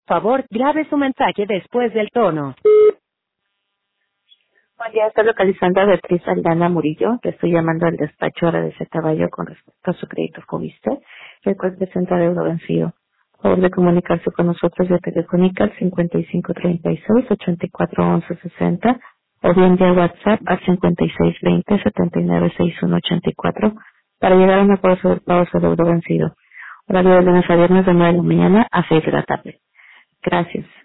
Favor, grabe su mensaje después del tono. Buen día, está localizando a Beatriz Aldana Murillo. Le estoy llamando al despacho ahora de ese caballo con respecto a su crédito Fobiste, el cual presenta deuda vencido. Por favor de comunicarse con nosotros vía telefónica al 5536-841160 o bien vía WhatsApp al 5620-796184 para llegar a un acuerdo sobre el pago de su deuda vencido. Horario de lunes a viernes de 9 de la mañana a 6 de la tarde. Gracias.